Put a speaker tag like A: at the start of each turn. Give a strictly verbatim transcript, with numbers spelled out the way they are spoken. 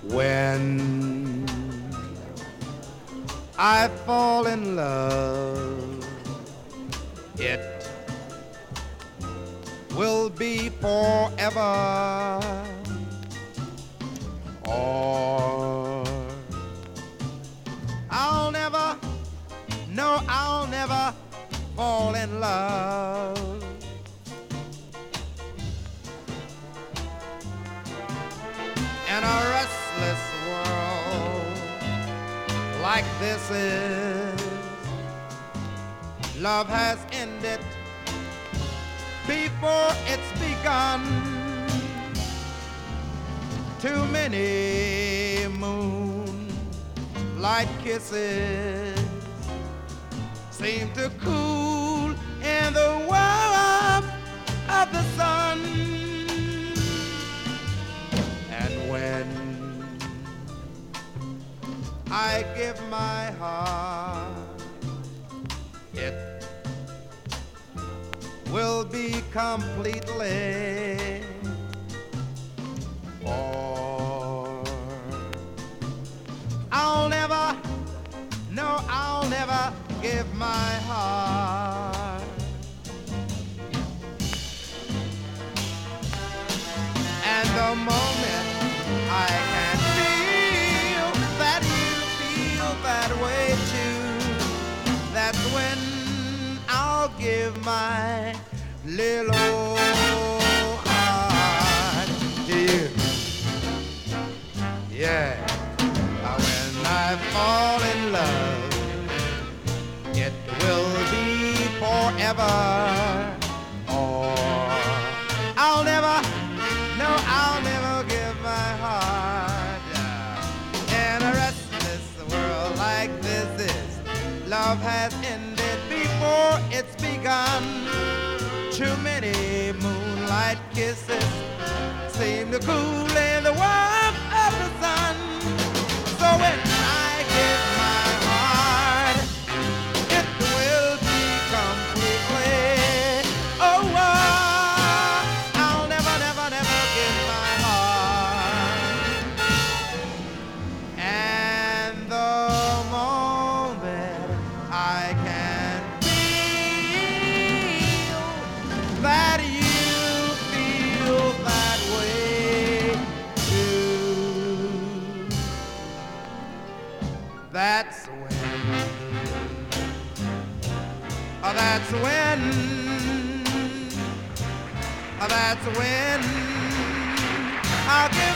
A: When I fall in love, it will be forever, or I'll never, no, I'll never fall in love. In a restless world like this is, love has ended before it's begun. Too many moonlight kisses seem to cool in the warmth of the sun. And when I give my heart, it will be completely, or I'll never, no, I'll never give my heart. And the moment I can feel that you feel that way too, that's when I'll give my little heart to you. Yeah, when I fall in love, it will be forever, or I'll never, no, I'll never give my heart. In a restless world like this is, love has ended before it's begun. Too many moonlight kisses seem to cool in the warmth of the sun. So when I give my heart, it will be completely, oh, uh, I'll never, never, never give my heart. And the moment I can feel that you feel that way too, that's when, oh, that's when, oh, that's when I'll give